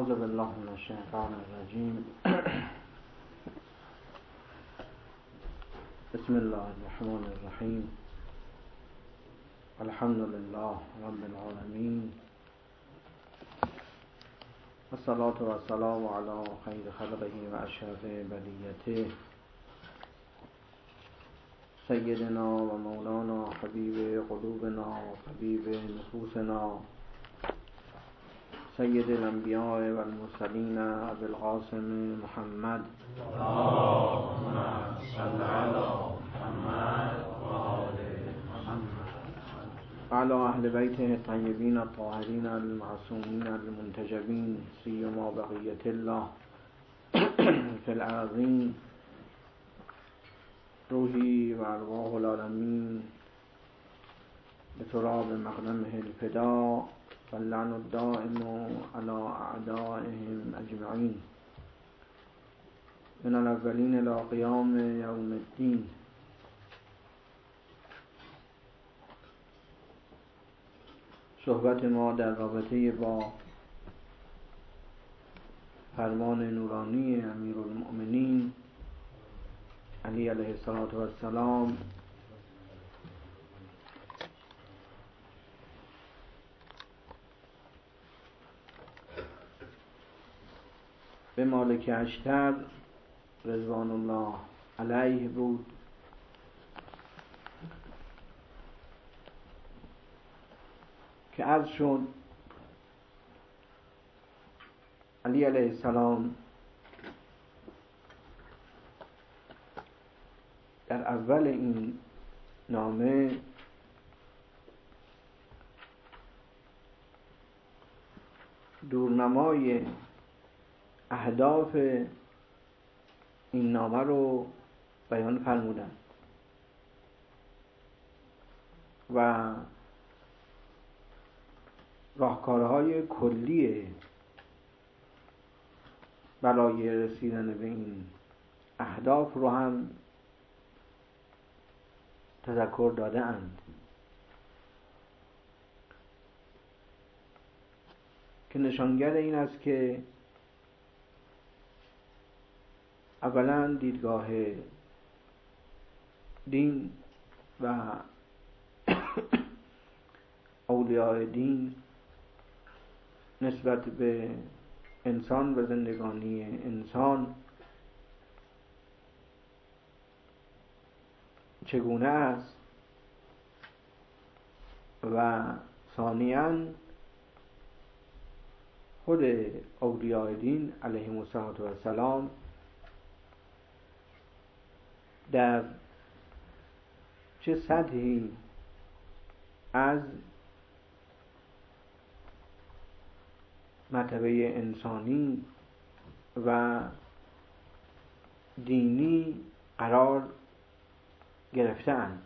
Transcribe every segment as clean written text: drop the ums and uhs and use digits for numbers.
اعوذ بالله من الشیطان الرجیم. بسم الله الرحمن الرحیم. الحمد لله رب العالمین، والصلاة والسلام علی خیر خلقه و اشرف بریته سیدنا و مولانا حبیب قلوبنا و طبیب نفوسنا سید الانبیاء و المرسلین ابی القاسم محمد اللهم صل علی محمد و آل محمد و علی اهل بیته الطیبین الطاهرین المعصومین المنتجبین سیما بقیة الله فی الارضین. روحی و ارواح العالمین بتراب مقدمه الفدا واللعن الدائم على اعدائهم اجمعین من الاولین الى قیام یوم الدین. صحبت ما در رابطه با فرمان نورانی امیرالمؤمنین علی علیه السلام به مالک اشتر رضوان الله علیه بود که عرض شد علی علیه السلام در اول این نامه دورنمای اهداف این نامه رو بیان فرمودند و راهکارهای کلی برای رسیدن به این اهداف رو هم تذکر داده اند که نشانگر این است که اولا دیدگاه دین و اولیاء دین نسبت به انسان و زندگانی انسان چگونه است و ثانیاً خود اولیاء دین علیهم السلام در چه سطحی از مرتبه انسانی و دینی قرار گرفتند.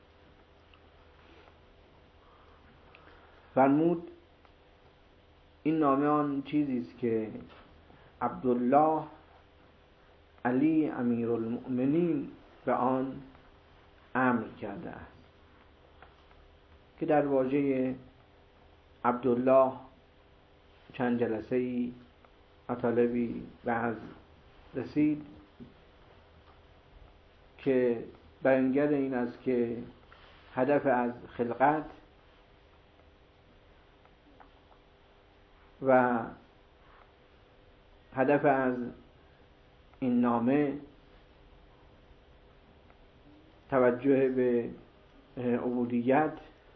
فرمود این نامه آن چیزی است که عبدالله علی امیرالمؤمنین به آن امر کرده است، که در واژه عبدالله چند جلسه‌ای مطالبی بحث رسید که بیانگر این است که هدف از خلقت و هدف از این نامه توجه به عبودیت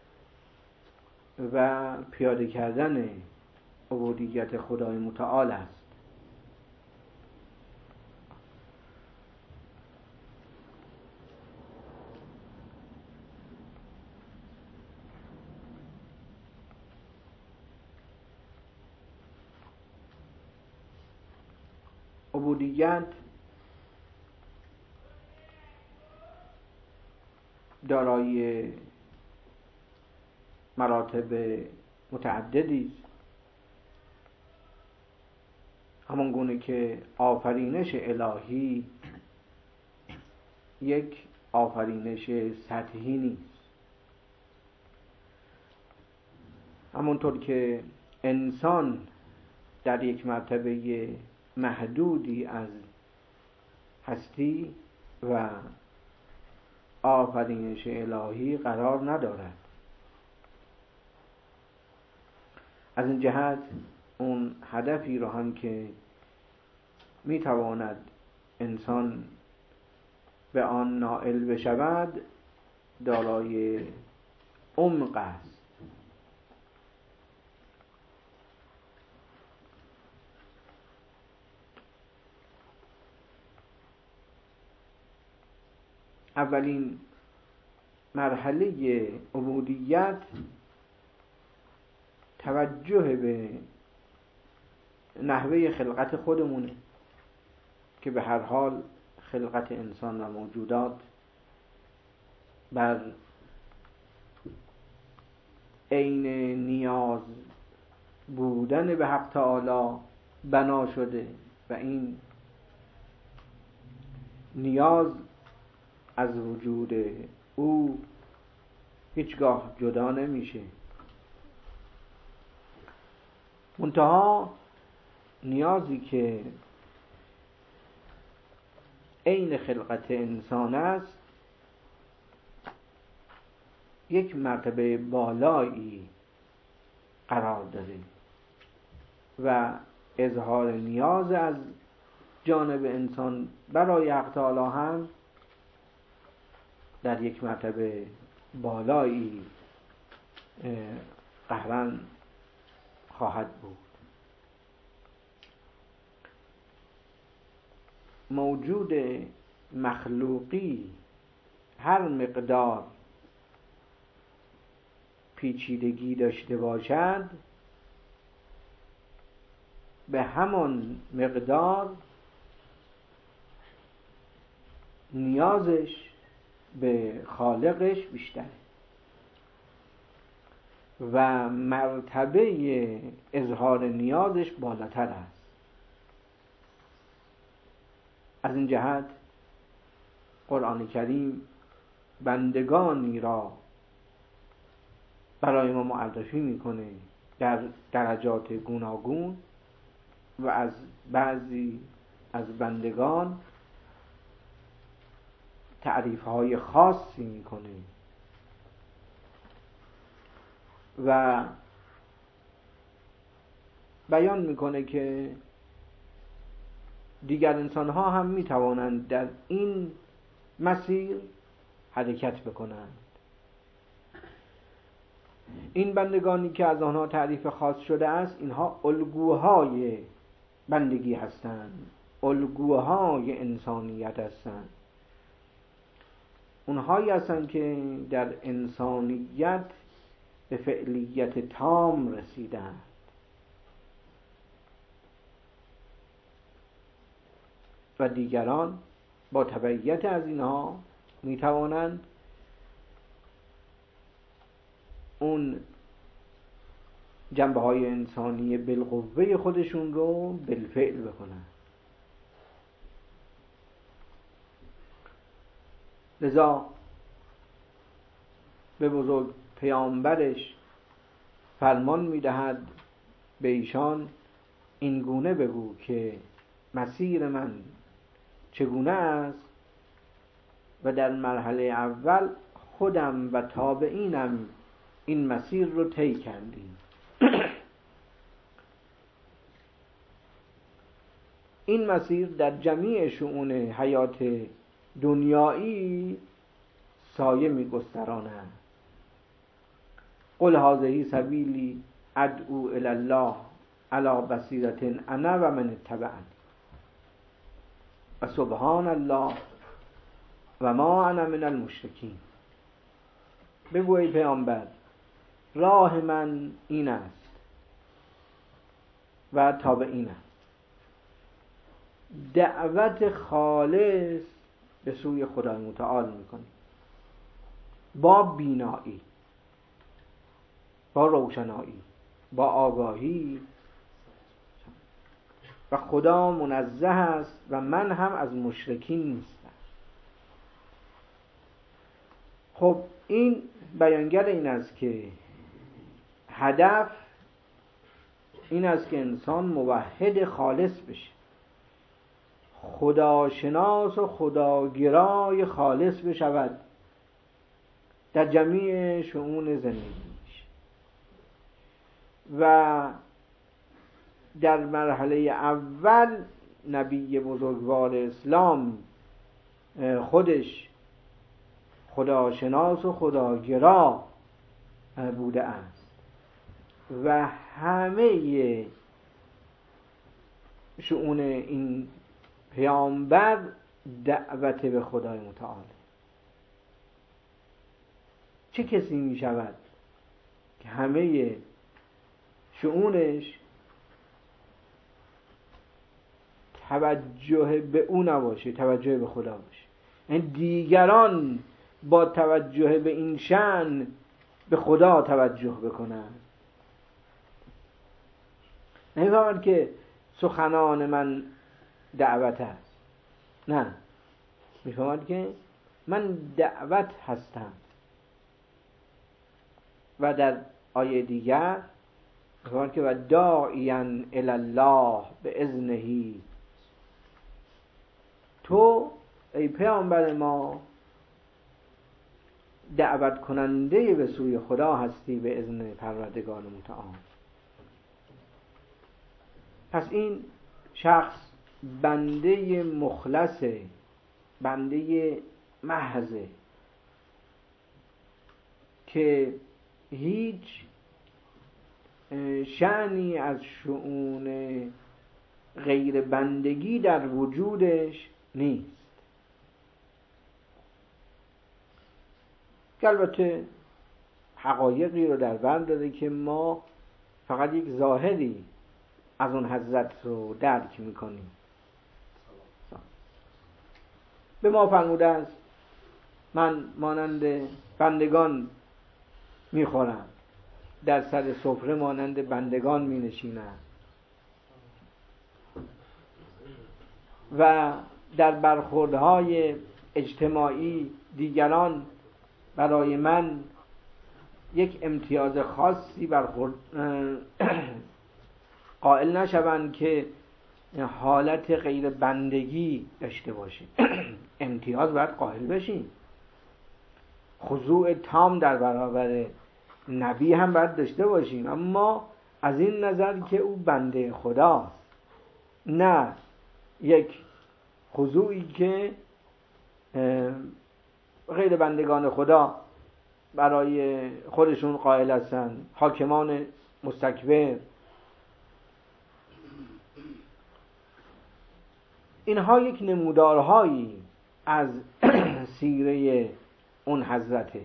و پیاده کردن عبودیت خدای متعال است. عبودیت دارای مراتب متعددی است، همان گونه که آفرینش الهی یک آفرینش سطحی نیست. همونطور که انسان در یک مرتبه محدودی از هستی و آفرینش الهی قرار ندارد. از این جهت اون هدفی رو هم که میتواند انسان به آن نائل بشود دارای عمق است. اولین مرحله عبودیت توجه به نحوه خلقت خودمونه که به هر حال خلقت انسان و موجودات بر عین نیاز بودن به حق تعالی بنا شده و این نیاز از وجود او هیچگاه جدا نمیشه. منتها نیازی که عین خلقت انسان است یک مرتبه بالایی قرار داره و اظهار نیاز از جانب انسان برای حق تعالی هم در یک مرتبه بالایی قهراً خواهد بود. موجود مخلوقی هر مقدار پیچیدگی داشته باشد به همان مقدار نیازش به خالقش بیشتره و مرتبه اظهار نیازش بالاتر است. از این جهت قرآن کریم بندگانی را برای ما معرفی میکنه در درجات گوناگون و از بعضی از بندگان تعریف‌های خاصی میکنه و بیان میکنه که دیگر انسان‌ها هم میتوانند در این مسیر حرکت بکنند. این بندگانی که از آنها تعریف خاص شده است اینها الگوهای بندگی هستند، الگوهای انسانیت هستند. اونهایی هستند که در انسانیت به فعلیت تام رسیدند و دیگران با تبعیت از اینها میتوانند اون جنبه‌های انسانی بالقوه خودشون رو بالفعل بکنن. لذا به بزرگ پیامبرش فرمان میدهد به ایشان این گونه بگو که مسیر من چگونه است و در مرحله اول خودم و تابعینم این مسیر رو طی کردیم. این مسیر در جمیع شؤون حیات دنیایی سایه می‌گستراند. قل هذه سبیلی ادعو الی الله علی بصیرة انا و من اتبعنی و سبحان الله و ما انا من المشرکین. بگو ای پیامبر راه من این است و تابعینم. دعوت خالص به سوی خدای متعال میکنی با بینایی، با روشنایی، با آگاهی و خدا منزه است و من هم از مشرکین نیستم. خب این بیانگر این است که هدف این است که انسان موحد خالص بشه، خداشناس و خداگرای خالص بشود در جمیع شؤون زندگیش. و در مرحله اول نبی بزرگوار اسلام خودش خداشناس و خداگرا بوده است و همه شؤون این پیامبر دعوت به خدای متعال. چه کسی می شود که همه شؤونش توجه به او نباشه، توجه به خدا باشه؟ این دیگران با توجه به این شأن به خدا توجه بکنن. نمی‌فهمند که سخنان من دعوت است، نه، می‌فهمند که من دعوت هستم. و در آیه دیگر می‌فهمند که و داعیاً الی الله باذنه، تو ای پیامبر ما دعوت کننده به سوی خدا هستی به اذن پروردگار متعال. پس این شخص بنده مخلصه، بنده محضه که هیچ شأنی از شؤون غیر بندگی در وجودش نیست. که البته حقایقی رو در بر داره که ما فقط یک ظاهری از اون حضرت رو درک میکنیم. به ما فرموده است من مانند بندگان میخورم، در سر سفره مانند بندگان می نشینم و در برخوردهای اجتماعی دیگران برای من یک امتیاز خاصی قائل نشوند که حالت غیر بندگی داشته باشه. امتیاز باید قائل بشیم، خضوع تام در برابر نبی هم باید داشته باشیم، اما از این نظر که او بنده خداست، نه یک خضوعی که غیر بندگان خدا برای خودشون قائل هستند، حاکمان مستکبر. اینها یک نمودارهایی از سیره اون حضرته.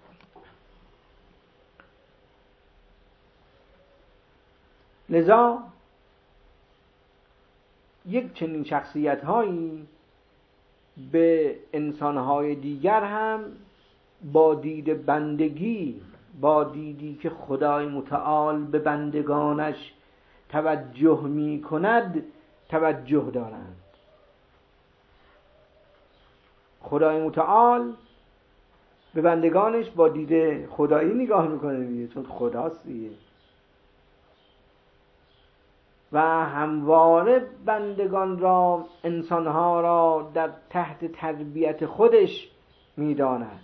لذا یک چنین شخصیت‌هایی به انسان‌های دیگر هم با دید بندگی، با دیدی که خدای متعال به بندگانش توجه می‌کند توجه دارند. خدای متعال به بندگانش با دید خدایی نگاه می‌کنه دیگه، چون خداست دیگه، و همواره بندگان را، انسانها را در تحت تربیت خودش می‌داند.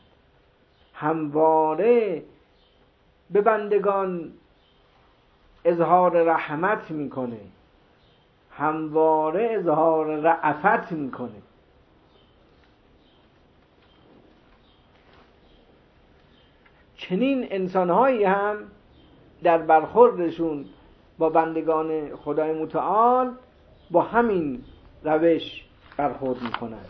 همواره به بندگان اظهار رحمت میکنه، همواره اظهار رأفت میکنه. چنین انسانهایی هم در برخوردشون با بندگان خدای متعال با همین روش برخورد میکنند.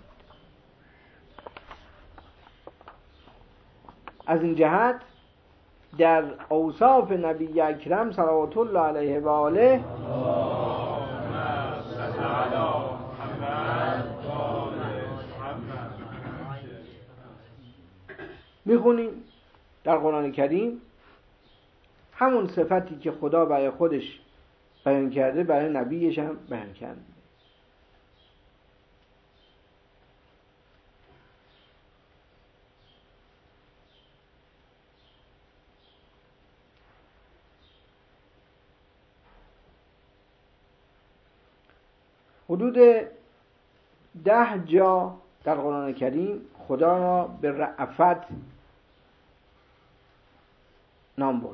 از این جهت در اوصاف نبی اکرم صلوات الله علیه و آله میخونیم در قرآن کریم همون صفتی که خدا برای خودش بیان کرده برای نبیش هم بیان کرده. حدود 10 جا در قرآن کریم خدا را به رأفت نام برد.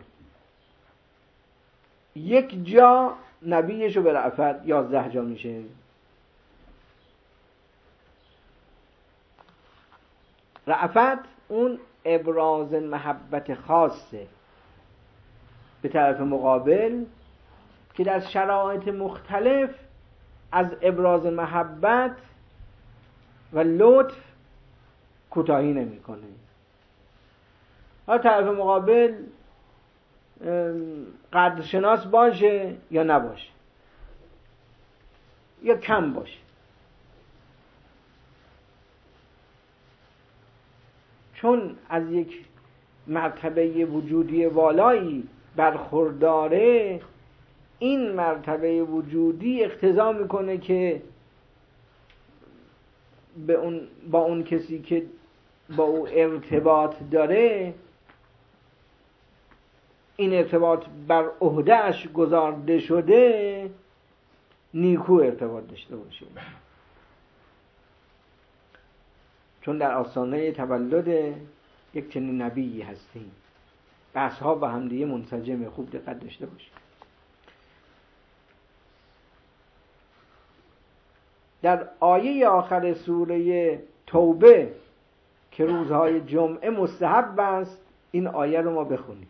یک جا نبیشو به رأفت، 11 جا میشه. رأفت اون ابراز محبت خاصه به طرف مقابل که در شرایط مختلف از ابراز محبت و لطف کوتاهی نمیکنه. حالا طرف مقابل قدرشناس باشه یا نباشه یا کم باشه، چون از یک مرتبه وجودی والایی برخورداره، این مرتبه وجودی اقتضا میکنه که با اون کسی که با او ارتباط داره، این ارتباط بر عهده‌اش گذارده شده، نیکو ارتباط داشته باشه. چون در آستانه تولد یک چنین نبیی هستیم. بحث‌ها با همدیگه منسجمه، خوب دقت داشته باشید. در آیه آخر سوره توبه که روزهای جمعه مستحب است، این آیه رو ما بخونیم.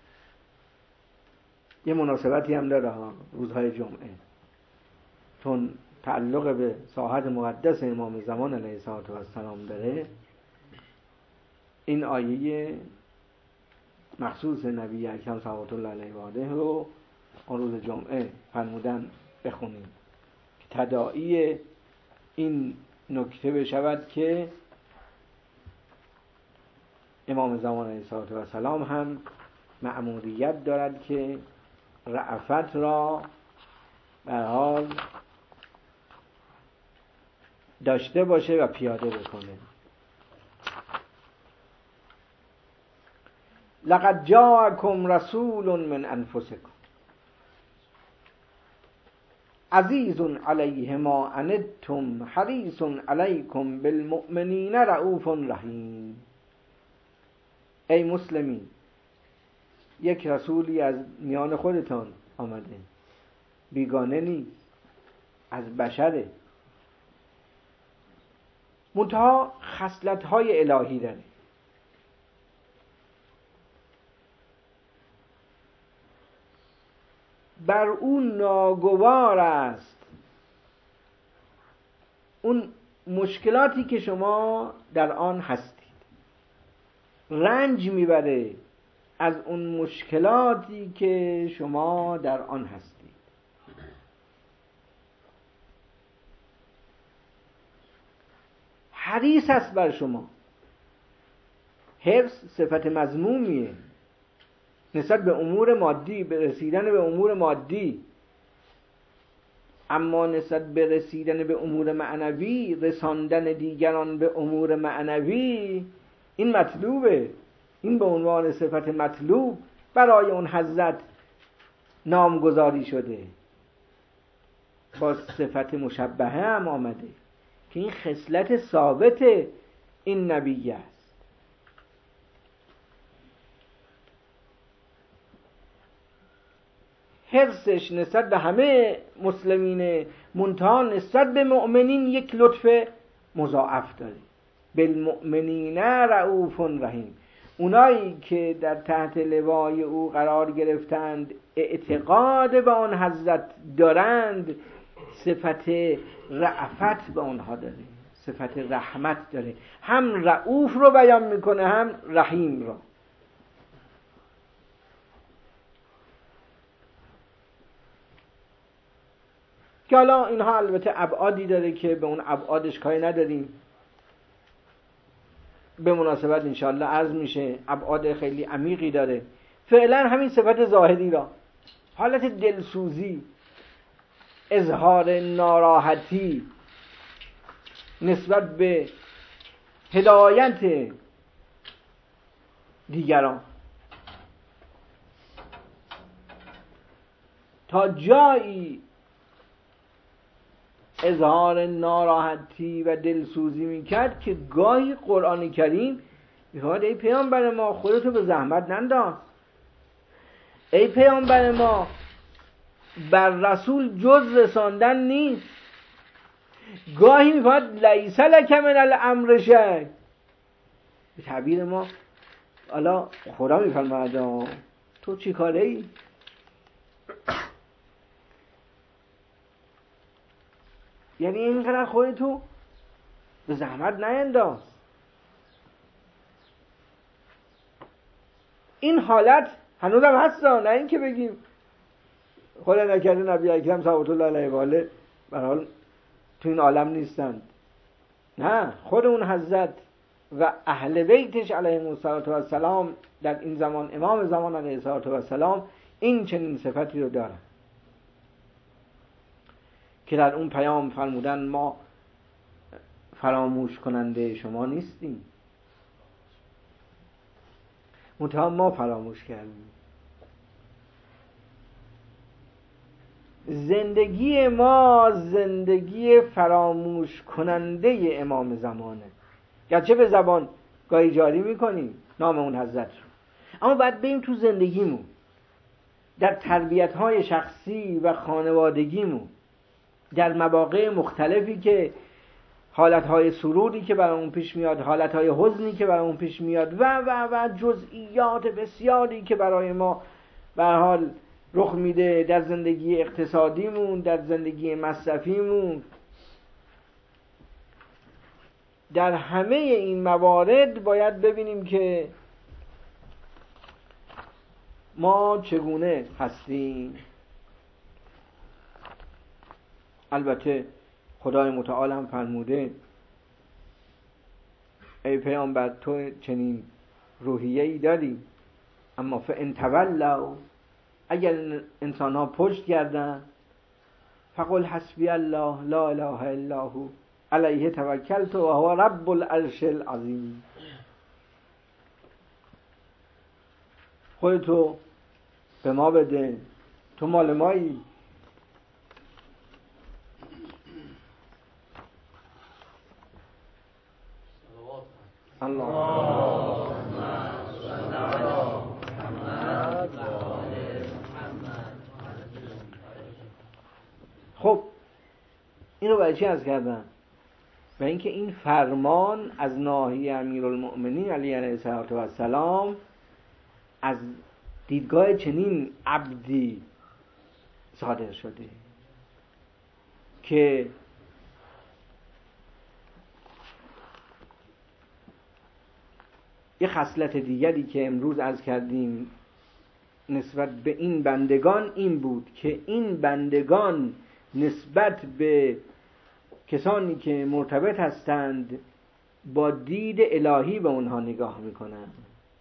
یه مناسبتی هم داره روزهای جمعه، چون تعلق به ساحت مقدس امام زمان علیه السلام داره. این آیه مخصوص نبی اکرم صلوات الله علیه و آله رو آن روز جمعه فرمودن بخونیم که تداعی این نکته بشود که امام زمان علیه السلام هم مأموریت دارد که رأفت را به حال داشته باشه و پیاده بکنه. لقد جاءکم رسول من انفسکم عزیز علیه ما عنتم حریص علیکم بالمؤمنین رؤوف رحیم. ای مسلمین، یک رسولی از میان خودتان آمده، بیگانه نیست، از بشره، منتها خصلت‌های الهی داره. بر اون ناگوار است اون مشکلاتی که شما در آن هستید، رنج میبره از اون مشکلاتی که شما در آن هستید. حریص است بر شما. حرص صفت مذمومیه نسبت به امور مادی، به رسیدن به امور مادی، اما نسبت به رسیدن به امور معنوی، رساندن دیگران به امور معنوی، این مطلوبه. این به عنوان صفت مطلوب برای اون حضرت نامگذاری شده. با صفت مشبهه هم آمده که این خصلت ثابت این نبی است. حرصش نسبت به همه مسلمین، منتها نسبت به مؤمنین یک لطف مضاعف داره. بالمؤمنین رؤوف رحیم. اونایی که در تحت لوای او قرار گرفتند، اعتقاد به آن حضرت دارند، صفت رأفت به آنها داره، صفت رحمت داره. هم رؤوف رو بیان میکنه، هم رحیم رو. که حالا اینها البته ابعادی داره که به اون ابعادش کاری نداریم، به مناسبت انشاءالله عرض میشه. ابعاد خیلی عمیقی داره. فعلا همین صفت ظاهری را، حالت دلسوزی، اظهار ناراحتی نسبت به هدایت دیگران، تا جایی اظهار ناراحتی و دلسوزی میکرد که گاهی قرآن کریم میفرماد ای پیامبر ما خودتو به زحمت ننداز، ای پیامبر ما بر رسول جز رساندن نیست. گاهی میفرماد لیس لک من الامر شیء، به تعبیر ما حالا خدا میفرماد تو چی کاره ای؟ یعنی اینقدر خودتو به زحمت نینداز. این حالت هنوزم هست، نه این که بگیم خدا نکرده نبی اکرم صلوات الله علیه و آله به هر حال تو این عالم نیستند. نه، خود اون حضرت و اهل بیتش علیهم السلام در این زمان، امام زمان علیه السلام، این چنین صفتی رو دارن که در اون پیام فرمودن ما فراموش کننده شما نیستیم، منتها ما فراموش کردیم. زندگی ما زندگی فراموش کننده امام زمانه، گرچه به زبان گاهی جاری میکنیم نام اون حضرت رو، اما باید بریم تو زندگیمون، در تربیت‌های شخصی و خانوادگیمون، در مواقع مختلفی که حالتهای سروری که برامون پیش میاد، حالتهای حزنی که برامون پیش میاد و جزئیات بسیاری که برای ما به هر حال رخ میده در زندگی اقتصادیمون، در زندگی مصرفیمون. در همه این موارد باید ببینیم که ما چگونه هستیم. البته خدای متعال هم فرموده ای پیامبر تو چنین روحیه‌ای داری، اما فان تولوا، اگر انسان ها پشت گردن، فقل حسبی الله لا اله الا هو علیه توکلت و هو رب العرش العظیم. خودتو به ما بده، تو مال مایی. خب این رو برای چی عرض کردم؟ و اینکه این فرمان از ناحیه امیرالمؤمنین علی علیه السلام از دیدگاه چنین عبدی صادر شده که یه خصلت دیگری که امروز عرض کردیم نسبت به این بندگان این بود که این بندگان نسبت به کسانی که مرتبط هستند با دید الهی به اونها نگاه میکنند.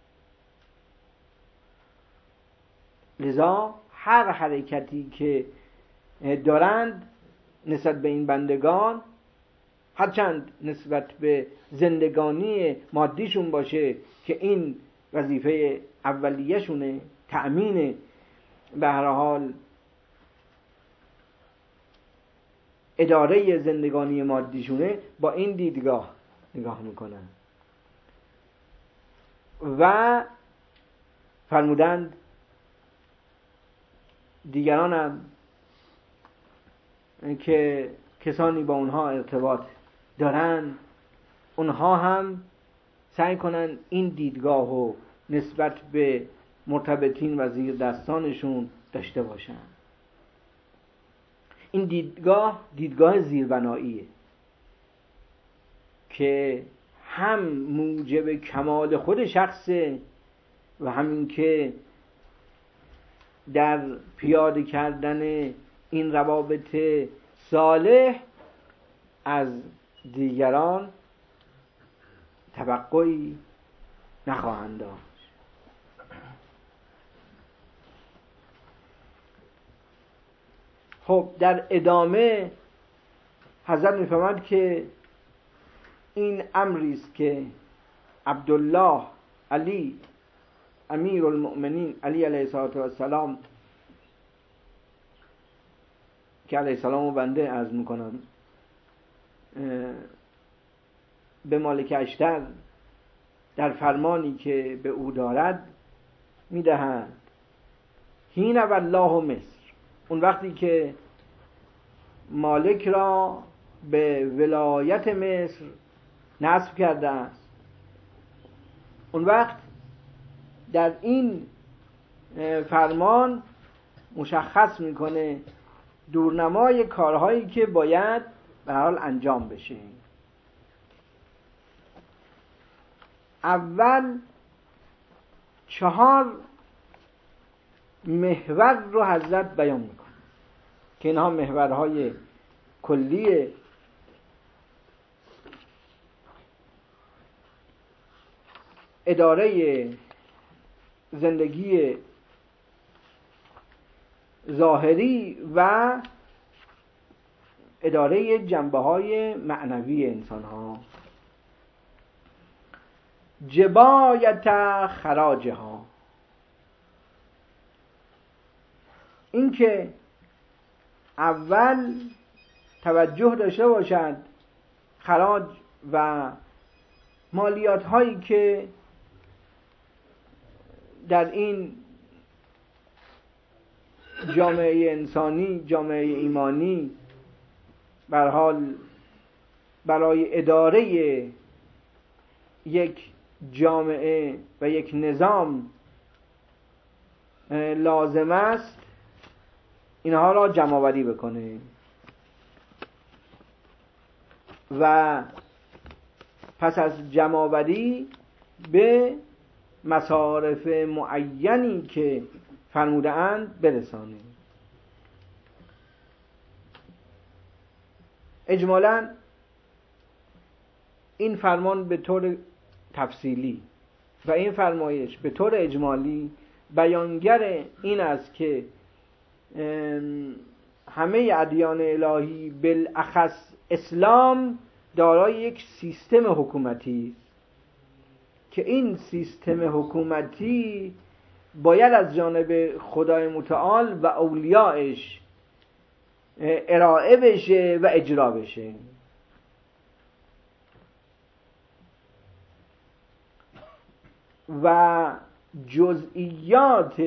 لذا هر حرکتی که دارند نسبت به این بندگان، هرچند نسبت به زندگانی مادیشون باشه که این وظیفه اولیه‌شونه، تأمین به هر حال اداره زندگانی مادیشونه، با این دیدگاه نگاه میکنن و فرمودند دیگران هم که کسانی با اونها ارتباط دارن، اونها هم سعی کنن این دیدگاه رو نسبت به مرتبطین و زیر دستانشون داشته باشن. این دیدگاه زیربناییه که هم موجب کمال خود شخصه و همین که در پیاده کردن این روابط صالح از دیگران توقعی نخواهند داشت. خب در ادامه حضرت میفرماید که این امری است که عبدالله علی امیر المؤمنین علی علیه السلام که علیه السلام و بنده عرض میکنم به مالک اشتر در فرمانی که به او دارد میدهد. حین والله مصر، اون وقتی که مالک را به ولایت مصر نصب کرده است، اون وقت در این فرمان مشخص میکنه دورنمای کارهایی که باید به هر حال انجام بشه. اول 4 محور رو حضرت بیان میکنه که اینها محورهای کلی اداره زندگی ظاهری و اداره جنبه‌های معنوی انسان ها. جبایت خراجها، این که اول توجه داشته باشد خراج و مالیات هایی که در این جامعه انسانی، جامعه ایمانی به هر حال برای اداره یک جامعه و یک نظام لازم است، اینها را جمع آوری بکنه و پس از جمع آوری به مصارف معینی که فرموده اند برسانه. اجمالاً این فرمان به طور تفصیلی و این فرمایش به طور اجمالی بیانگر این است که همه ادیان الهی بالاخص اسلام دارای یک سیستم حکومتی است که این سیستم حکومتی باید از جانب خدای متعال و اولیاءش ارائه بشه و اجرا بشه. و جزئیات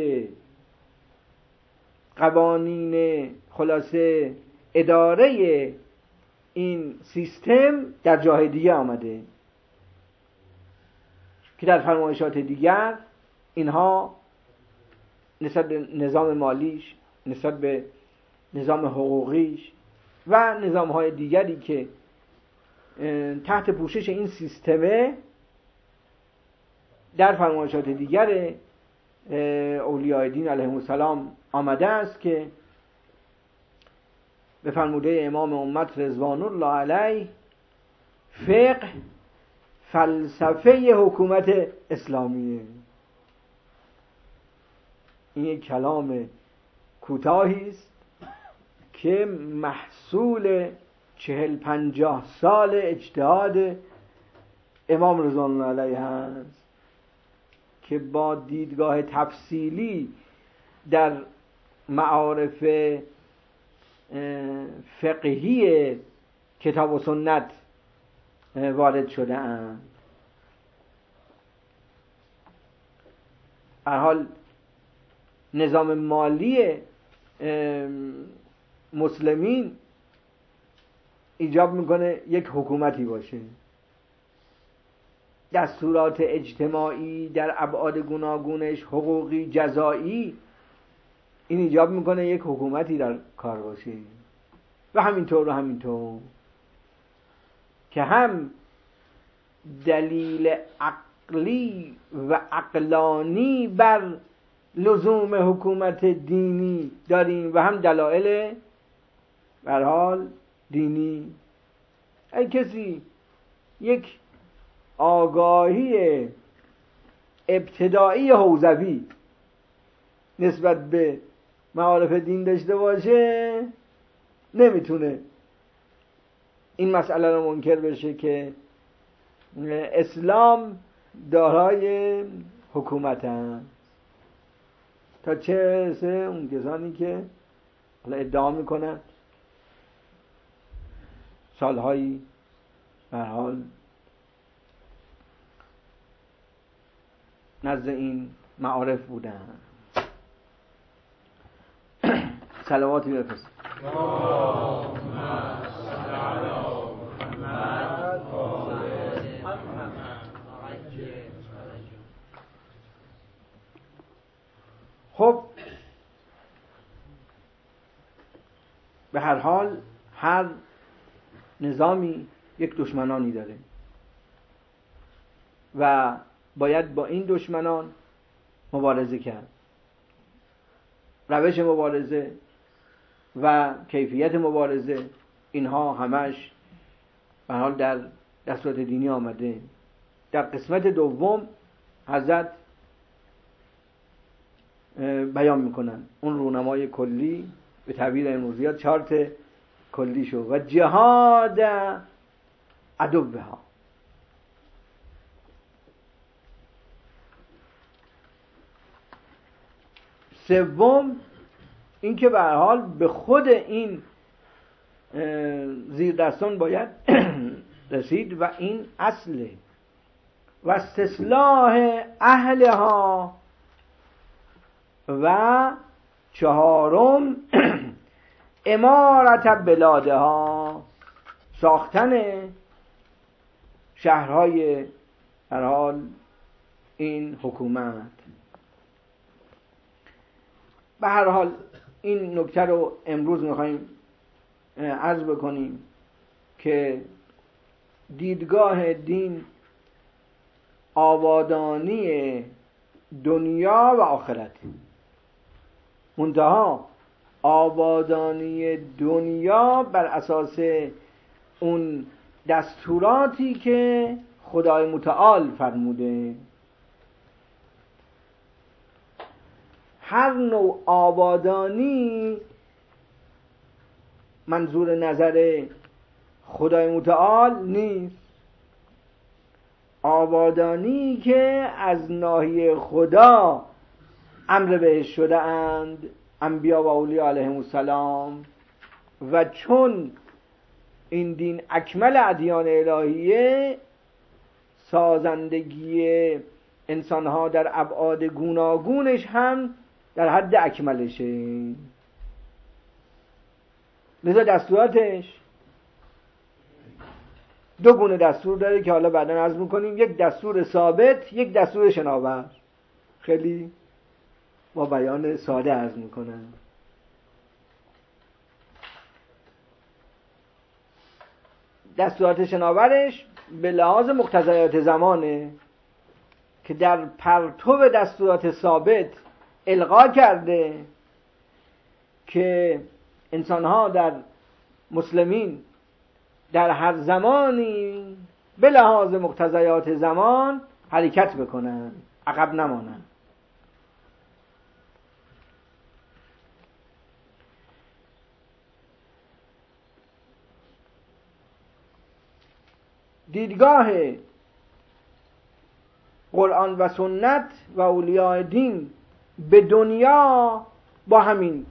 قوانین خلاصه اداره این سیستم در جای دیگه آمده که در فرمایشات دیگر اینها نسبت به نظام مالیش، نسبت به نظام حقوقیش و نظام‌های دیگری که تحت پوشش این سیستمه در فرمایشات دیگر اولیاء دین علیهم السلام آمده است که به فرموده امام امت رضوان الله علیه فقه فلسفه حکومت اسلامیه. این یک کلام کوتاهی است که محصول 40-50 سال اجتهاد امام رضوان الله علیه هست که با دیدگاه تفصیلی در معارف فقهی کتاب و سنت وارد شده اند. هر حال نظام مالی مسلمین ایجاب میکنه یک حکومتی باشه. دستورات اجتماعی در ابعاد گوناگونش، حقوقی، جزایی، این ایجاب میکنه یک حکومتی در کار باشه. و همینطور که هم دلیل عقلی و عقلانی بر لزوم حکومت دینی داریم و هم دلایل به هر حال دینی. اگه کسی یک آگاهی ابتدایی حوزوی نسبت به معارف دین داشته باشه نمیتونه این مسئله رو منکر بشه که اسلام دارای حکومت هست. تا چه رسه اون کسانی که ادعا میکنن سالهایی به هر حال نزد این معارف بودن. صلواتی بفرست. خب به هر حال هر نظامی یک دشمنانی داره و باید با این دشمنان مبارزه کرد. روش مبارزه و کیفیت مبارزه اینها همش به هر حال در دستورات دینی آمده. در قسمت دوم حضرت بیان میکنن اون رونمای کلی، به تعبیر امروزیات چارت کلی شو و جهاد عدوها. سوم این که به هر حال به خود این زیر دستان باید رسید و این اصله و استصلاح اهلها و چهارم امارت بلادها، ساختن شهرهای هر حال این حکومت. به هر حال این نکته رو امروز میخوایم عرض بکنیم که دیدگاه دین آبادانی دنیا و آخرت، منتها آبادانی دنیا بر اساس اون دستوراتی که خدای متعال فرموده. هر نوع آبادانی منظور نظر خدای متعال نیست. آبادانی که از ناحیه خدا امر بهش شده اند انبیا و اولیاء علیهم السلام، و چون این دین اکمل ادیان الهیه، سازندگی انسانها در ابعاد گوناگونش هم در حد اکملشه. لذا دستوراتش دو گونه دستور داره که حالا بعدا عرض میکنیم. یک دستور ثابت، یک دستور شناور. خیلی با بیان ساده عرض میکنم. دستورات شناورش به لحاظ مقتضیات زمانه که در پرتو دستورات ثابت القا کرده که انسانها در مسلمین در هر زمانی به لحاظ مقتضیات زمان حرکت بکنن، عقب نمانن. دیدگاه قرآن و سنت و اولیاء دین به دنیا با همین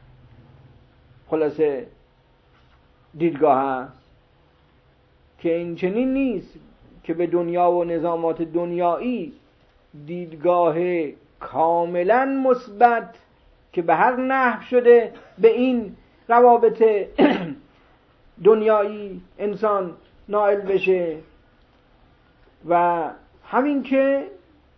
خلاصه دیدگاه هست که این چنین نیست که به دنیا و نظامات دنیایی دیدگاه کاملا مثبت که به هر نحو شده به این روابط دنیایی انسان نائل بشه، و همین که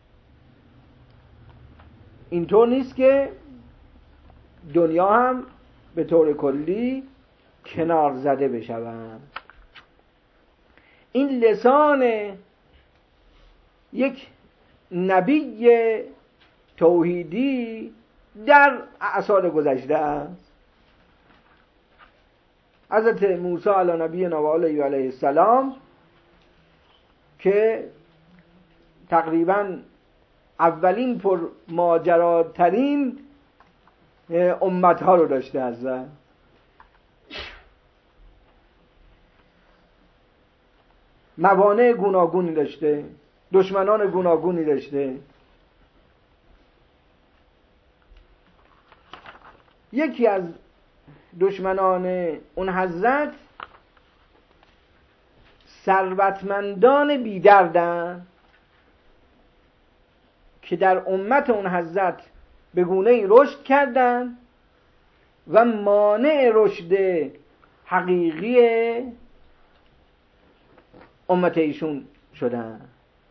اینطور نیست که دنیا هم به طور کلی کنار زده بشوند. این لسان یک نبی توحیدی در اعصار گذشته است. حضرت موسی علی نبینا و علیه السلام که تقریبا اولین پر ماجراترین امتها رو داشته حضرت، موانع گوناگونی داشته، دشمنان گوناگونی داشته. یکی از دشمنان اون حضرت ثروتمندان بیدردن که در امت اون حضرت به گونه‌ای رشد کردن و مانع رشد حقیقی امت ایشون شدن.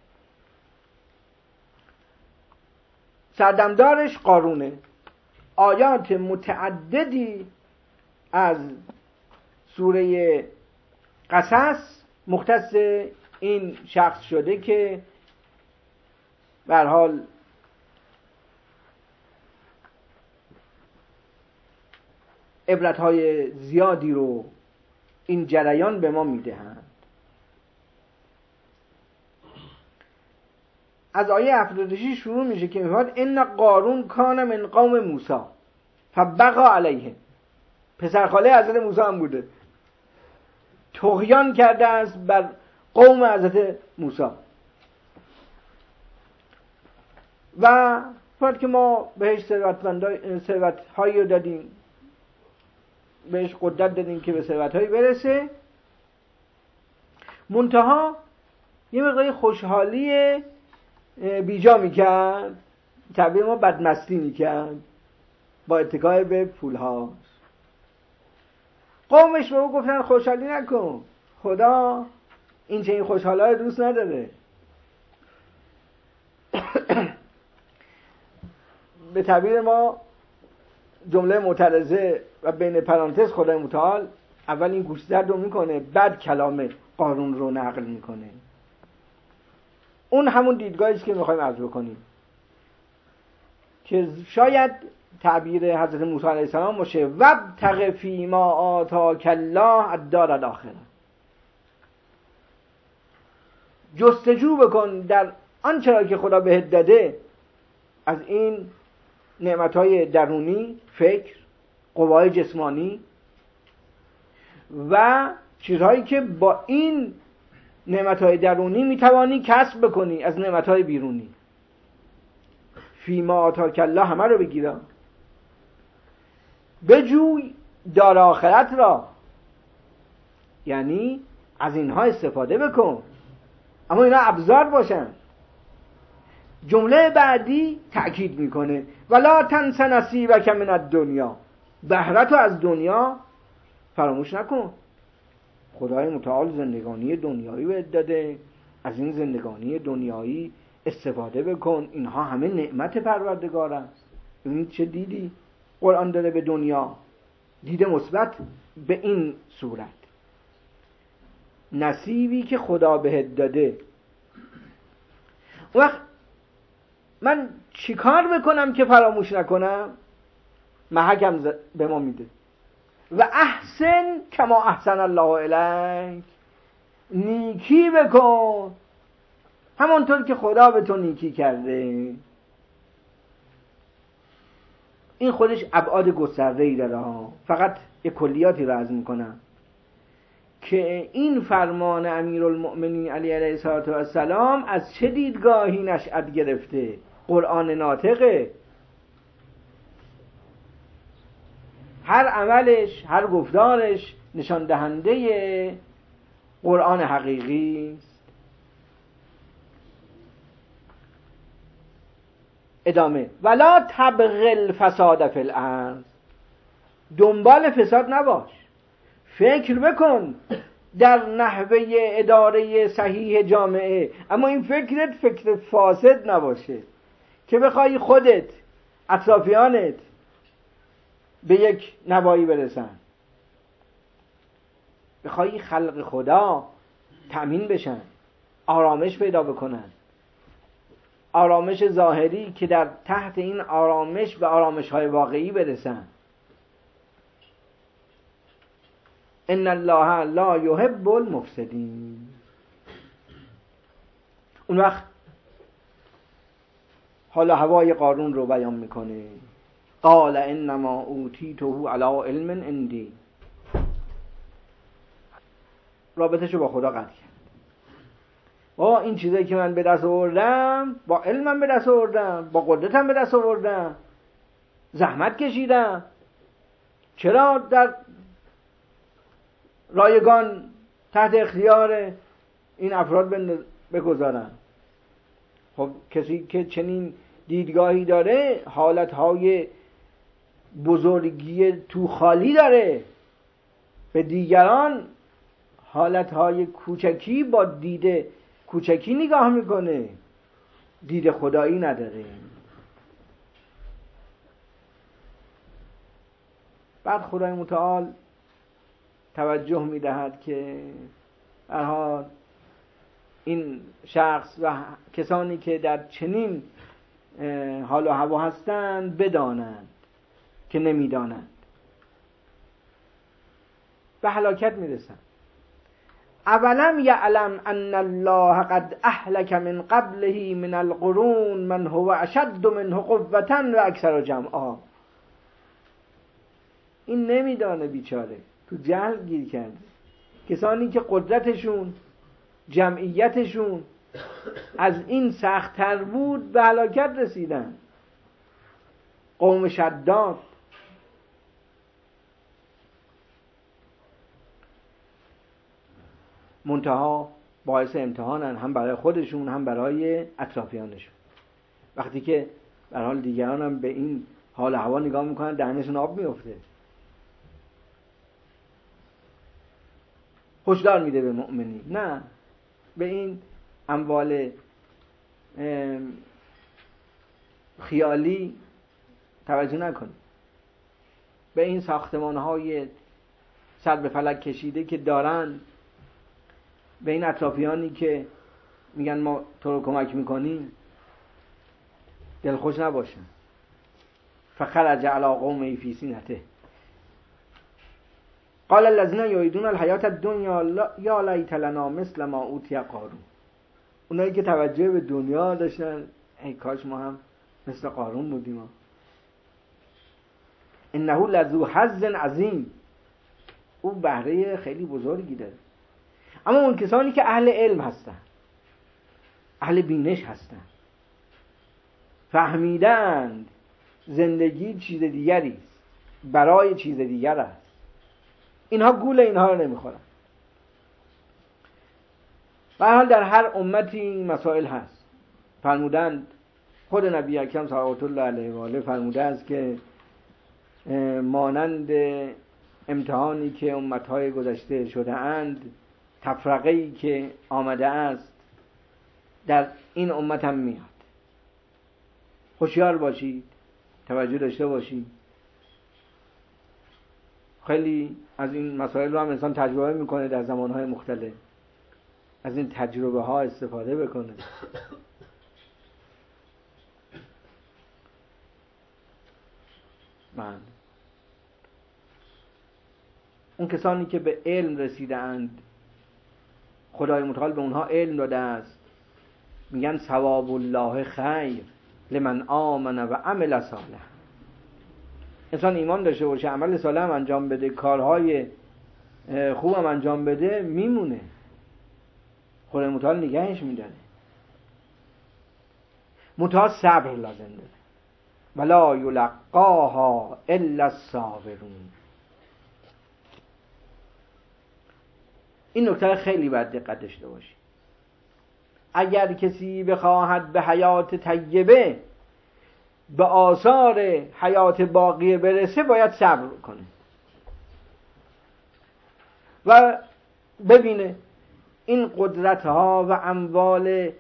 سردمدارش قارونه. آیات متعددی از سوره قصص مختص این شخص شده که به هر حال عبرت‌های زیادی رو این جریان به ما میدهند. از آیه 76 شروع میشه که میگه ان قارون کان من قوم موسی فبغى علیهم. پسرخاله حضرت موسی هم بوده، طغیان کرده است بر قوم حضرت موسی. و فرض که ما بهش ثروت‌هایی رو دادیم، بهش قدرت دادیم که به ثروت‌هایی برسه، منتها یه مقداری خوشحالی بیجا میکرد، تعبیر ما بدمستی میکرد با اتکای به پولهاش. قومش به او گفتن خوشحالی نکن، خدا این چنین خوشحالای دوست نداره. به تعبیر ما جمله معترضه و بین پرانتز خدای متعال اول این گوشزد رو میکنه، بعد کلام قارون رو نقل میکنه. اون همون دیدگاهی است که میخوایم عرض بکنیم که شاید تعبیر حضرت موسی علیه السلام باشه وابتغ فیما آتاک الله الدار الاخره. جستجو بکن در آنچه را که خدا بهت داده از این نعمتهای درونی، فکر، قوای جسمانی و چیزهایی که با این نعمتهای درونی میتوانی کسب بکنی از نعمتهای بیرونی. فیما آتاک الله همه رو بگیرم، بجوی دار آخرت را، یعنی از اینها استفاده بکن، اما اینا ابزار باشن. جمله بعدی تأکید میکنه ولا تنس نصیبک من الدنیا، بهرتو از دنیا فراموش نکن. خدای متعال زندگانی دنیایی بهت داده، از این زندگانی دنیایی استفاده بکن. اینها همه نعمت پروردگار است. این چه دیدی قرآن داره به دنیا؟ دید مثبت به این صورت. نصیبی که خدا بهت داده. وقت من چیکار بکنم که فراموش نکنم؟ محکم به ما میده و احسن کما احسن الله الیک، نیکی بکن همانطور که خدا به تو نیکی کرده. این خودش ابعاد گسترده‌ای داره، فقط یک کلیاتی رو عرض میکنم که این فرمان امیرالمؤمنین علی علیه السلام از چه دیدگاهی نشأت گرفته. قرآن ناطقه، هر عملش، هر گفتارش نشان دهنده قرآن حقیقی است. ادامه ولا تبغ الفساد فی الارض، دنبال فساد نباش، فکر بکن در نحوه اداره صحیح جامعه، اما این فکرت فکر فاسد نباشه که بخوای خودت اطرافیانت به یک نوایی برسن، بخوای خلق خدا تأمین بشن، آرامش پیدا بکنن، آرامش ظاهری که در تحت این آرامش به آرامش‌های واقعی برسن. ان الله لا یحب المفسدین. اون وقت حالا هوای قارون رو بیان میکنه. قال انما اوتیته علی علم عندی. رابطه‌شو با خدا قطع کرد. این چیزایی که من به دست آوردم با علمم به دست آوردم، با قدرتم به دست آوردم، زحمت کشیدم، چرا در رایگان تحت اختیار این افراد بگذارن. خب کسی که چنین دیدگاهی داره حالتهای بزرگی تو خالی داره، به دیگران حالتهای کوچکی با دید کوچکی نگاه میکنه، دید خدایی نداره. بعد خدای متعال توجه میدهد که به هر حال این شخص و کسانی که در چنین حال و هوا هستند بدانند که نمیدانند، به هلاکت میرسند. اولم یعلم ان الله قد اهلک من قبله من القرون من هو اشد منه قوة و اکثر جمعا. این نمیدانه بیچاره، تو جهل گیر کرده. کسانی که قدرتشون، جمعیتشون از این سخت‌تر بود به هلاکت رسیدن. قوم شداد، منتها باعث امتحانن، هم برای خودشون هم برای اطرافیانشون. وقتی که به هر حال دیگران هم به این حال و هوا نگاه میکنن دهنشون آب میفته. هشدار میده به مؤمنین نه به این اموال خیالی توجه نکنید، به این ساختمان‌های سر به فلک کشیده که دارن، به این اطرافیانی که میگن ما تو رو کمک میکنیم دلخوش نباشن. فخرج علی قومه فی زینته قال الذين يريدون الحیاة الدنیا یا لیت لنا مثل ما اوتی قارون. اونایی که توجه به دنیا داشتن ای کاش ما هم مثل قارون بودیم. انه لذو حظ عظیم، او بهره خیلی بزرگی داره. اما اون کسانی که اهل علم هستن، اهل بینش هستن، فهمیدند زندگی چیز دیگری است، برای چیز دیگر است، اینها گول اینها رو نمیخورن. به هر حال در هر امتی این مسائل هست. فرمودند خود نبی اکرم صلوات الله علیه و آله فرموده است که مانند امتحانی که امتهای گذشته شده اند، تفرقه‌ای که آمده است در این امت هم میاد. هوشیار باشید، توجه داشته باشید. خیلی از این مسائل رو هم انسان تجربه میکنه در زمانهای مختلف، از این تجربه ها استفاده بکنه. اون کسانی که به علم رسیده اند، خدای متعال به اونها علم داده است، میگن ثواب الله خیر لمن آمن و عمل صالح. انسان ایمان داشته باشه، عمل صالح هم انجام بده، کارهای خوب هم انجام بده، میمونه، خدای متعال نگهش میداره. متعال صبر لازم داره. ولا یلقاها الا الصابرون. این نکته خیلی باید دقت داشته باشی. اگر کسی بخواهد به حیات طیبه، به آثار حیات باقیه برسه، باید صبر کنه و ببینه این قدرت ها و اموال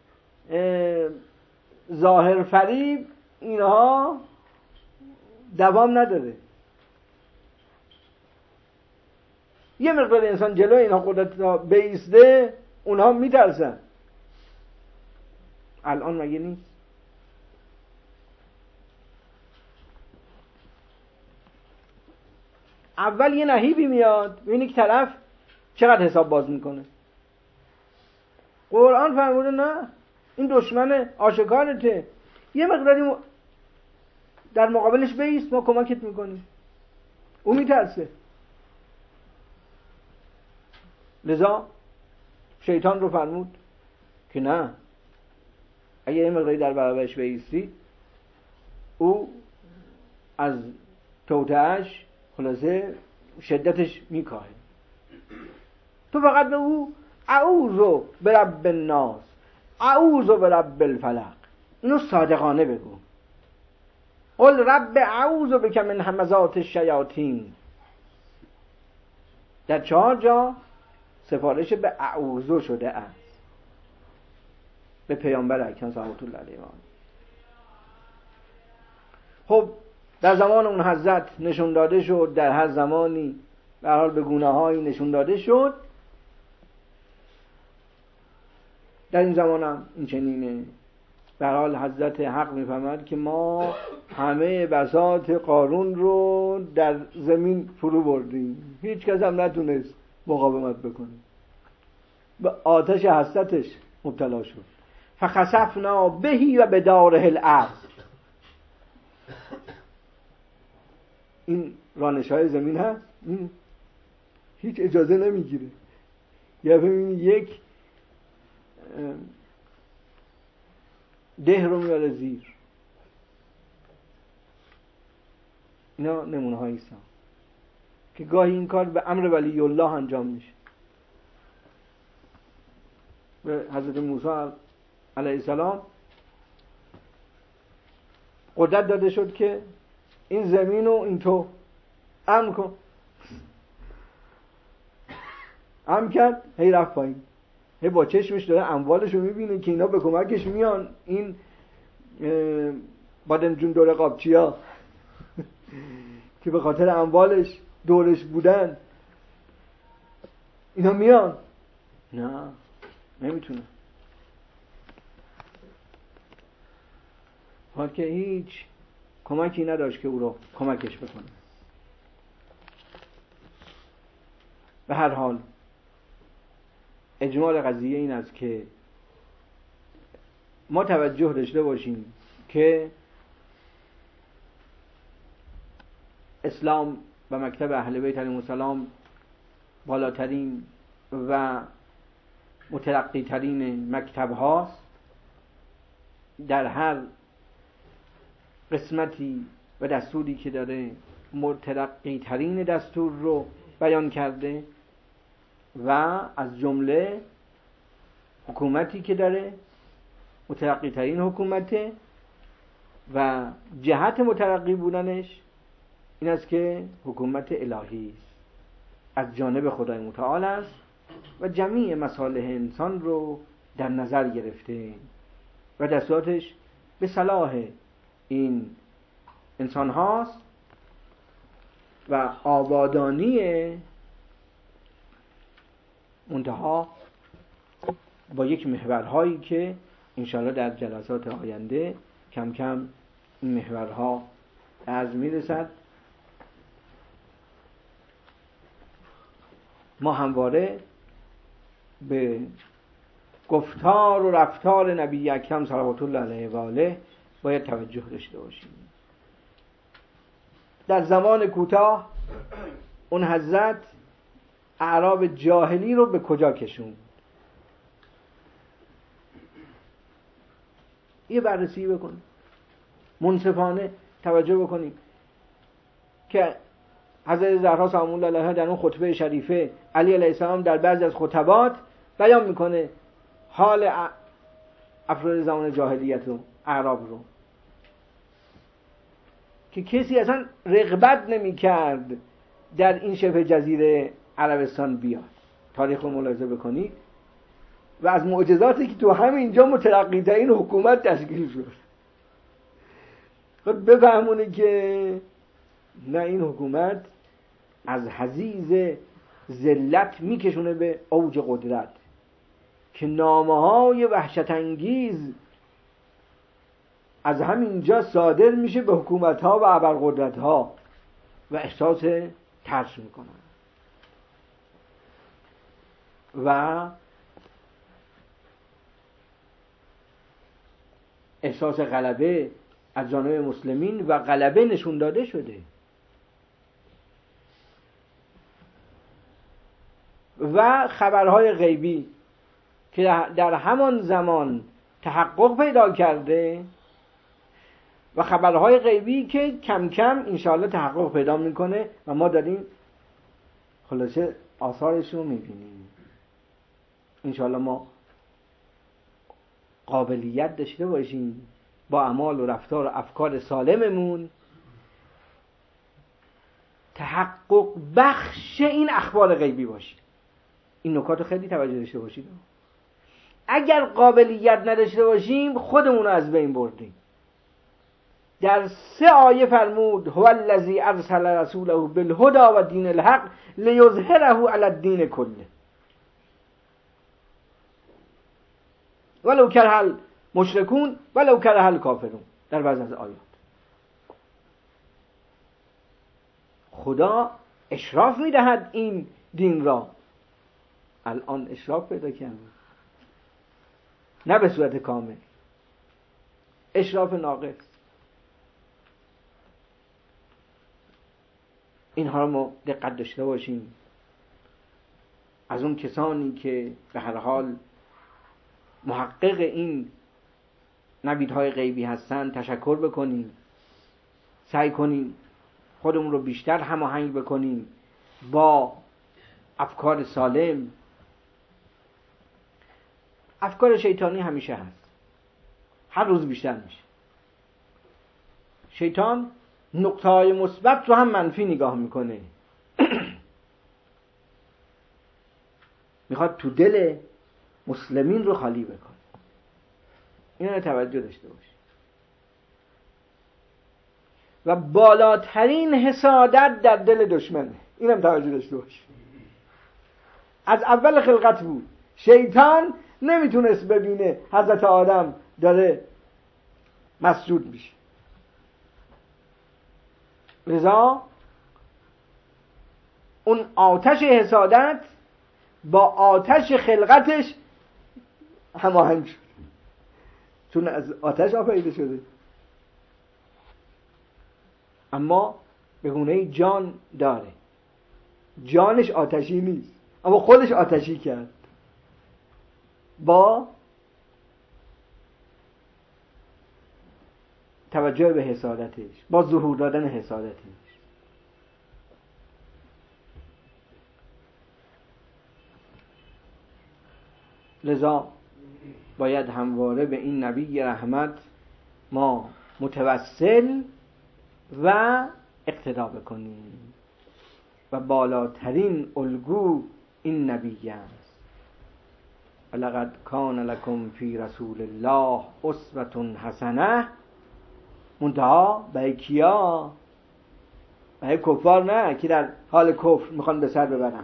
ظاهر فریب اینها دوام نداره. یه مقدار انسان جلو اینها قدرت ها بایسته، اونها میترسن. الان مگه نیست؟ اول یه نهیبی میاد ببینی که طرف چقدر حساب باز میکنه. قرآن فرموده نه، این دشمن آشکارته، یه مقداری در مقابلش بایست، ما کمکت میکنیم. اون میترسه. لذا شیطان رو فرمود که نه، اگه یه مقداری در برابرش بایستی، او از توطئه‌اش خلاصه شدتش میکاهه. تو فقط به او اعوذ برب الناس، اعوذ برب الفلق. اینو صادقانه بگو. قل رب اعوذ بک من همزات الشیاطین. در 4 جا سفارش به اعوذ شده است، به پیامبر اکرم صلوات الله علیه و آله. خب در زمان اون حضرت نشون داده شد، در هر زمانی به هر حال به گونه‌هایی نشون داده شد. در این زمان هم این چنینه. به هر حال حضرت حق میفهمد که ما همه بساط قارون رو در زمین فرو بردیم، هیچ کس هم نتونست مقاومت بکنه، به آتش حسرتش مبتلا شد. فخسفنا بهی و بداره الارض. این رانش‌های زمین هست، این هیچ اجازه نمیگیره. یا ببینید یک ده رو میاره زیر. اینا نمونه هایی هستن که گاهی این کار به امر ولی الله انجام میشه. به حضرت موسی علیه السلام قدرت داده شد که این زمین رو اینطور امن کن. امن کرد، هی رفت پایین، هی با چشمش داره اموالش رو میبینه که اینا به کمکش میان. این بادمجون دور قابچیا که به خاطر اموالش دورش بودن اینا میان، نه نمیتونه. حال که هیچ کمکی نداشت که او رو کمکش بکنه. به هر حال اجمال قضیه این است که ما توجه داشته باشیم که اسلام و مکتب اهل بیت علیهم السلام بالاترین و مترقی ترین مکتب هاست. در هر قسمتی و دستوری که داره مترقی ترین دستور رو بیان کرده و از جمله حکومتی که داره مترقی ترین حکومته و جهت مترقی بودنش این است که حکومت الهی است، از جانب خدای متعال است و جمیع مصالح انسان رو در نظر گرفته و دستوراتش به صلاح این انسان هاست و آبادانی منتها با یک محورهایی که انشاءالله در جلسات آینده کم کم این محورها عرض میرسد. ما همواره به گفتار و رفتار نبی اکرم صلوات الله علیه و آله باید توجه داشته باشیم. در زمان کوتاه اون حضرت اعراب جاهلی رو به کجا کشوند؟ یه بررسی بکنیم، منصفانه توجه بکنیم که حضرت زهرا سلام الله علیها در اون خطبه شریفه علی علیه السلام در بعضی از خطبات بیان میکنه حال افراد زمان جاهلیت رو، اعراب رو، که کسی اصلا رغبت نمی کرد در این شبه جزیره عربستان بیاد. تاریخ رو ملاحظه بکنید و از معجزاتی که تو همینجا مترقی ترین حکومت تشکیل شد. خود بفهمونه که نه، این حکومت از حضیض ذلت میکشونه به اوج قدرت، که نامه‌های وحشت انگیز از همینجا صادر میشه به حکومت‌ها و ابرقدرت‌ها و احساس ترس میکنن و احساس غلبه از جانب مسلمین و غلبه نشون داده شده و خبرهای غیبی که در همان زمان تحقق پیدا کرده و خبرهای غیبی که کم کم انشاءالله تحقق پیدا میکنه و ما داریم خلاصه آثارش رو میبینیم. انشاءالله ما قابلیت داشته باشیم با اعمال و رفتار و افکار سالممون تحقق بخش این اخبار غیبی باشیم. این نکات رو خیلی توجه داشته باشید. اگر قابلیت نداشته باشیم خودمون رو از بین بردیم. در 3 آیه فرمود هو الذی ارسل رسوله بالهدی و دین الحق لیظهره علی الدین کله ولو کره المشرکون ولو کره الکافرون. در بعضی از آیات خدا اشراف میدهد این دین را. الان اشراف پیدا کرد، نه به صورت کامل، اشراف ناقص. اینها رو ما دقت داشته باشیم. از اون کسانی که به هر حال محقق این نویدهای غیبی هستن تشکر بکنیم، سعی کنیم خودمون رو بیشتر هماهنگ بکنیم با افکار سالم. افکار شیطانی همیشه هست، هر روز بیشتر میشه. شیطان نقطه‌های مثبت رو هم منفی نگاه میکنه. میخواد تو دل مسلمین رو خالی بکنه. اینا رو توجه داشته باشید. و بالاترین حسادت در دل دشمنه. اینم توجه داشته باشید. از اول خلقت بود شیطان نمیتونست ببینه حضرت آدم داره مسجود میشه، لذا اون آتش حسادت با آتش خلقتش هماهنگ شد، چون از آتش آفریده شده. اما به گونه جان داره، جانش آتشی نیست اما خودش آتشی کرد با توجه به حسادتش، با ظهور دادن حسادتش. لذا باید همواره به این نبی رحمت ما متوسل و اقتدا بکنیم و بالاترین الگو این نبی است. لقد کان لکم فی رسول الله اسوة حسنه. منتها برای کیا؟ برای کفار نه که در حال کفر میخوان به سر ببرن،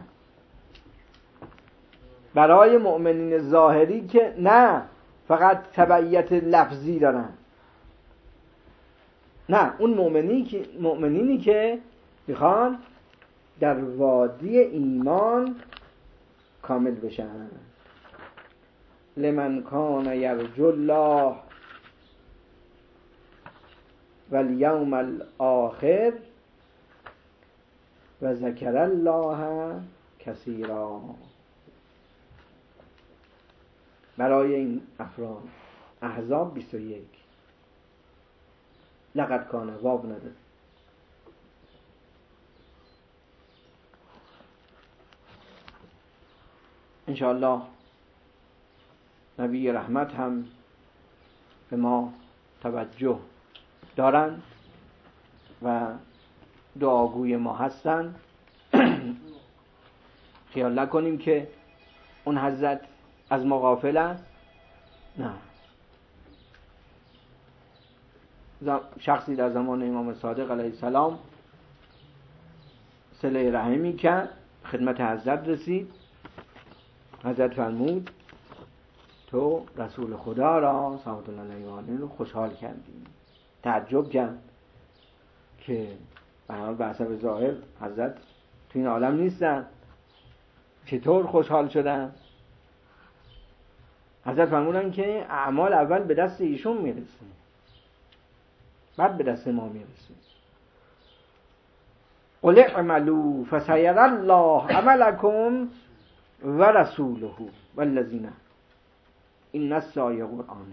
برای مؤمنین ظاهری که نه فقط تبعیت لفظی دارن، نه اون مؤمنینی که میخوان در وادی ایمان کامل بشن. لمن کان یرجو الله والیوم الاخر و ذکر الله کثیرا. برای این افراد احزاب 21 لقد کان واو نداره. انشاءالله نبی رحمت هم به ما توجه دارند و دعاگوی ما هستند. خیال نکنیم که اون حضرت از ما غافل است. نه، شخصی در زمان امام صادق علیه السلام صله رحمی کرد، خدمت حضرت رسید. حضرت فرمود تو رسول خدا را صلوات الله علیه و آله رو خوشحال کردی. تعجب کرد که به هر حال به حسب ظاهر حضرت تو این عالم نیستن، چطور خوشحال شدن؟ حضرت فرمودن که اعمال اول به دست ایشون میرسه، بعد به دست ما میرسه. قل اعملوا فسیری الله عملکم و رسوله والذین. این نص آیه قرآنه.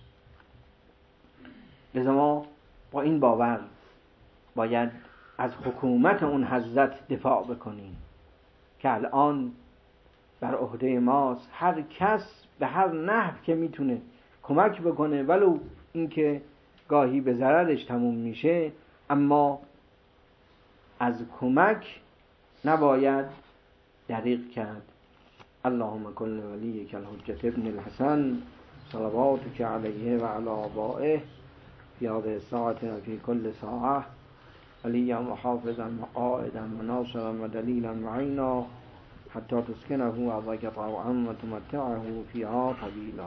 لذا ما با این باور باید از حکومت اون حضرت دفاع بکنیم که الان بر عهده ماست. هر کس به هر نحو که میتونه کمک بکنه، ولو اینکه گاهی به ضررش تموم میشه، اما از کمک نباید دریغ کرد. اللهم کل ولیک الحجة ابن الحسن صلواتک علیه و علی آبائه فی هذه الساعة و فی کل ساعة ولیا و حافظا و قائدا و ناصرا و دلیلا و عینا حتی تسکنه ارضک طوعا و تمتعه فیها طویلا.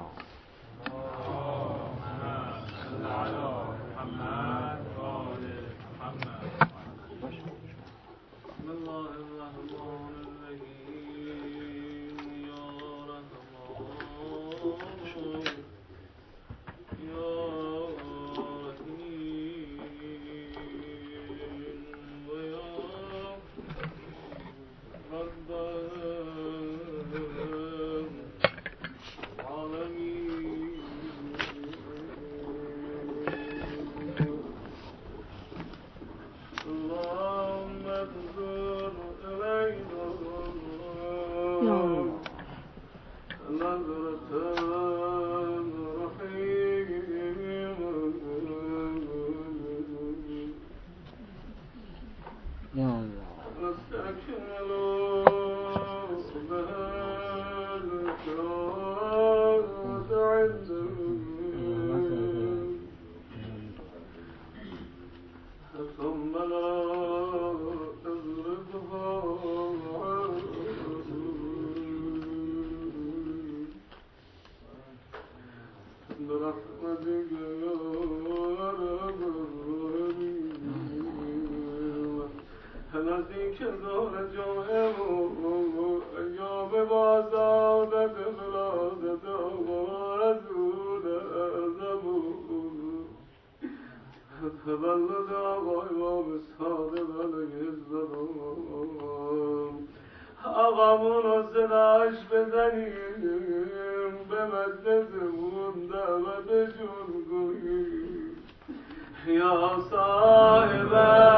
آقامون رو صداش بزنیم به مجلسمون دعوت جون گوییم یا صاحب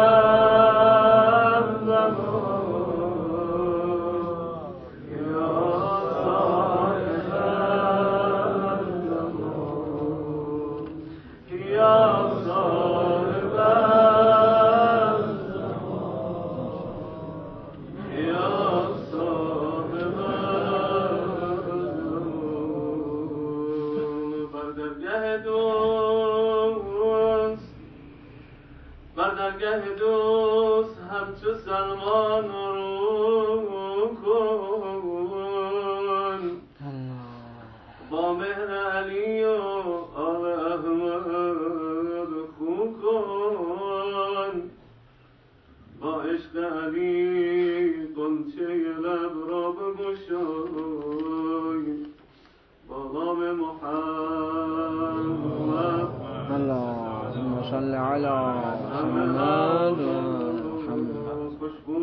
الزمان یا صاحب الزمان یا صاحب بردرگه دوست همچو سلمان رو کن با مهر علی و آل احمد خو کن با عشق علی قنچه لب را بگشای با نام محمد اللهم صل علی محمد و محمد. خوشبو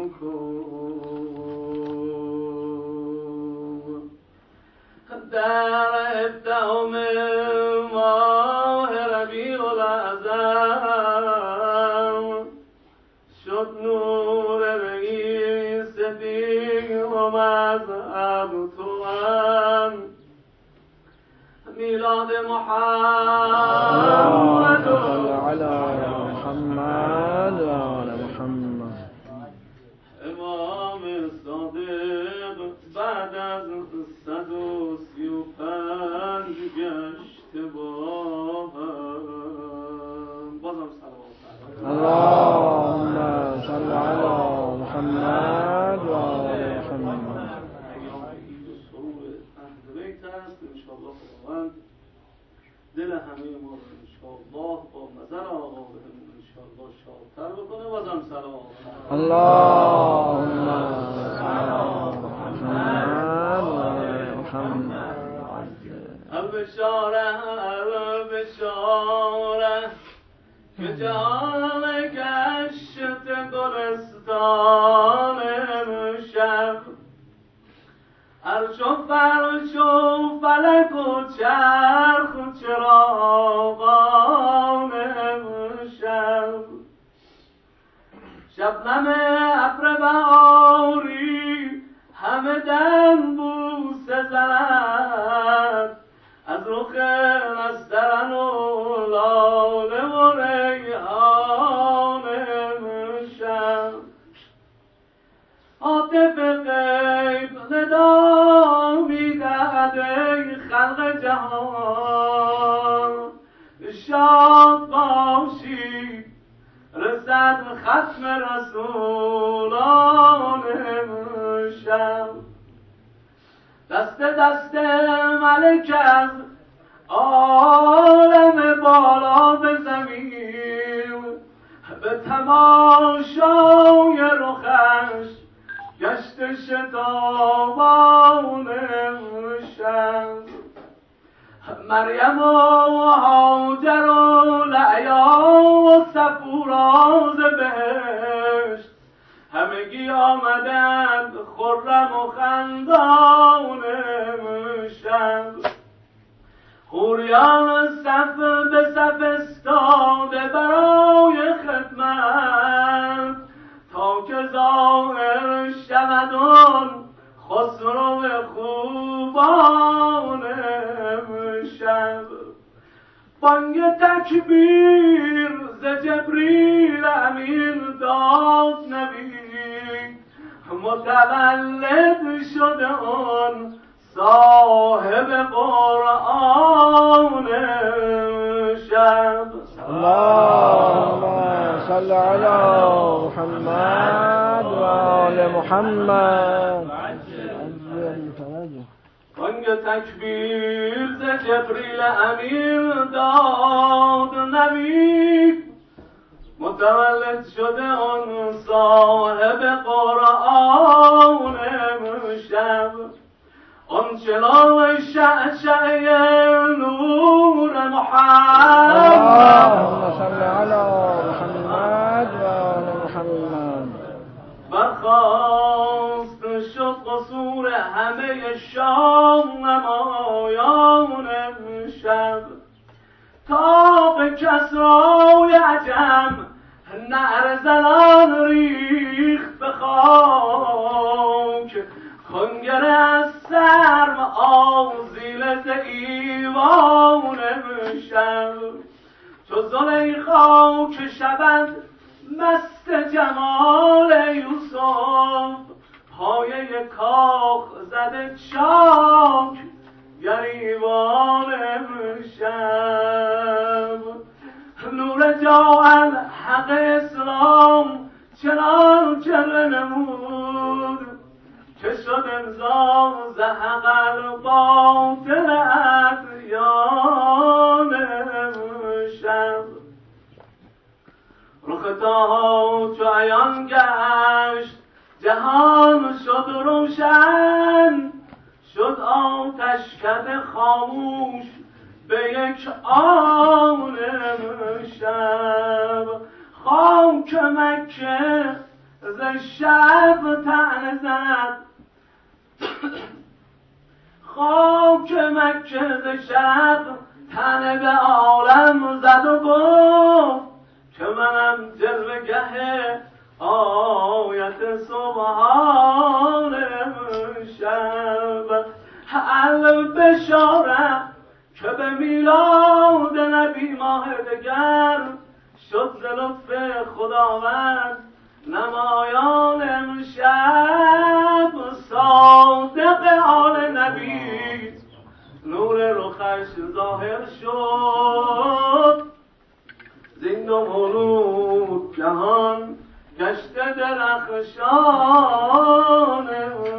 کن در ابتهام ماه ربیع الاعظم شد نور رئی سفید و مذهب توام میلاد محمد علی محمد و آل محمد. امام صادق بعد از 135 گشت با هم بازم صلوات اللهم صل علی محمد و آل محمد. سرور اهل بیت است انشاءالله خداوند دل همه ما رو انشاءالله با نظر آقا بهمون انشاءالله شادتر بکنه. بازم سلام اللهم صل علی محمد و آل محمد. البشاره البشاره که جهان گشت گلستان امشب عرش و فرش و فلک و چرخ و چراغان امشب شبنم ابر بهاری همه دم بود از رخ نسترن و لاله و ریحان شب عاطف غیب ندا میدهد ای خلق جهان شاد باشید رسد ختم رسولان شب دست دست ملک از عالم بالا به زمین به تماشای رخش گشت شتابان شب مریم و هاجر و لعیا و صفوراز بهشت همگی آمدند خرم و خندان شب حوریان صف به صف استاده برای خدمت تا که ظاهر شود آن خسرو خوبان شب بانگ تکبیر ز جبریل امین داد نبی متولد شده آن صاحب قرآن شب اللهم صل علی محمد و آل محمد بانگ تکبیر ز جبریل امین داد نبی متولد شده آن صاحب قرآن شب آن چلاو شعشعه نور محمد اللهم صل علی محمد و آل محمد برخاست شد قصور همه شام نمایان شب تا به کسرای عجم نعره زنان ریخت به خاک کنگره از سرم آزیل ز ایوان شب چو زلیخا که شود مست جمال یوسف پایه کاخ زده چاک گریبان شب نور جاء حق اسلام چنان جلوه نمود که شد امضا زهق الباطل ادیان شب رخ طه چو عیان گشت جهان شد روشن شد آتشکده خاموش به یک آن شب خاک مکه ز شب طعنه زد خاک مکه ز شب طعنه به عالم زد و گفت که منم جلوه گه آیت سبحان شب البشاره که به میلاد نبی ماه دگر شد ز لطف خداوند نمایان امشب صادق آل نبی نور رخش ظاهر شد زین دو ملوک جهان گشته درخشان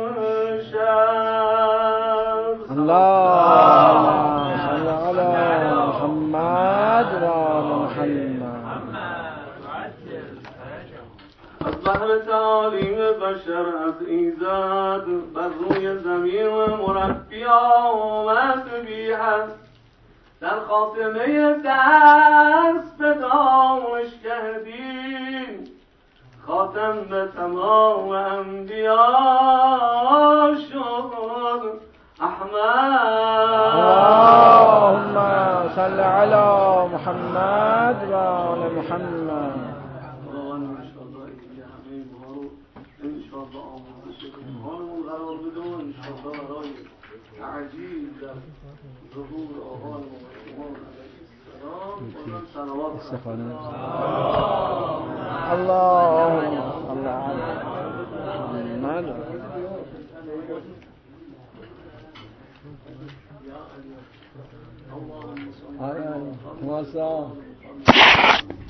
شب اللهم صل علی محمد و آل محمد از بحر تعالیم بشر از ایزد بر روی زمین مربی آمد بی حد در خاتمه درس به دانشگه دین خاتم به تمام انبیا شد احمد اللهم صل علی محمد و آل محمد انشاءالله آموزش ایمانمون قرار بده و انشاءالله برای تعجیل در ظهور آقا استفاده الله الله